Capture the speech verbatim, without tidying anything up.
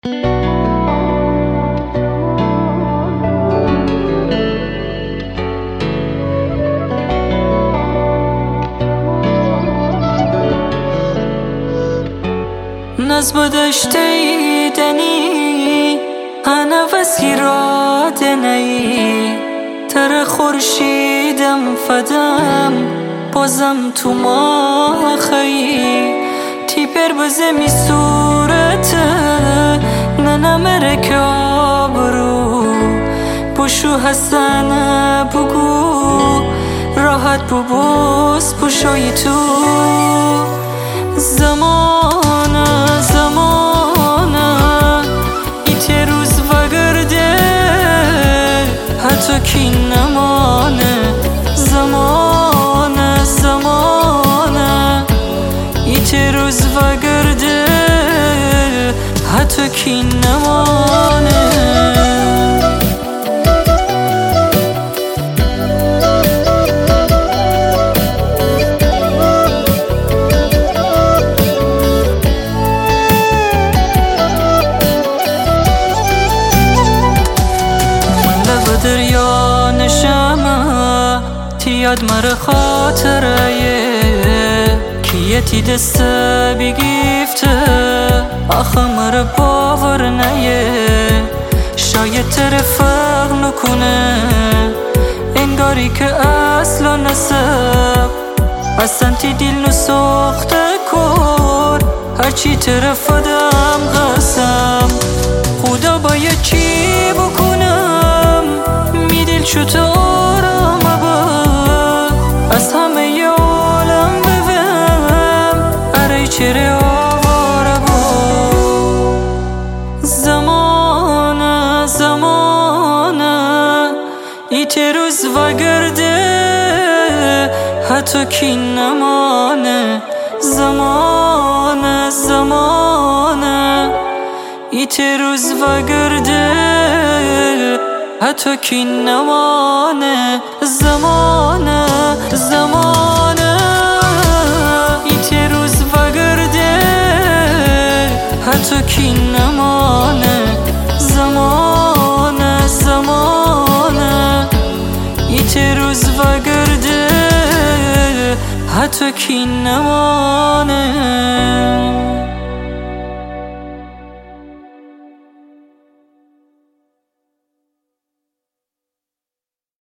نزب دشتی دنی انا وزگی را دنی تر خورشیدم فدم بازم تو ما خیی تی پر بزمی صورت ننمره که آبرو بشو حسن بگو راحت ببوس بشوی تو زمانه زمانه ایت روز وگرده حتی کی نمانه زمانه زمانه ایت روز وگرده حتی کی نمانه دریا نشمه تیاد مر خاطره کیه تی دست بگیفته آخه مر باور نیه شاید ترفق نکنه انگاری که اصلا نسب اصلا تی دل نسخته کن هرچی طرف دم قسم خدا باید چی بکنم میدل شد آرامه با از همه ی عالم ببم اره چره آواره با زمانه زمانه ایت روز وگرده حتی کی نمانه زمانه زمانه ایت روز وگرده حتی کی نمانه زمانه زمانه ایت روز وگرده حتی کی نمانه زمانه زمانه ایت روز وگرده حتی کی نمانه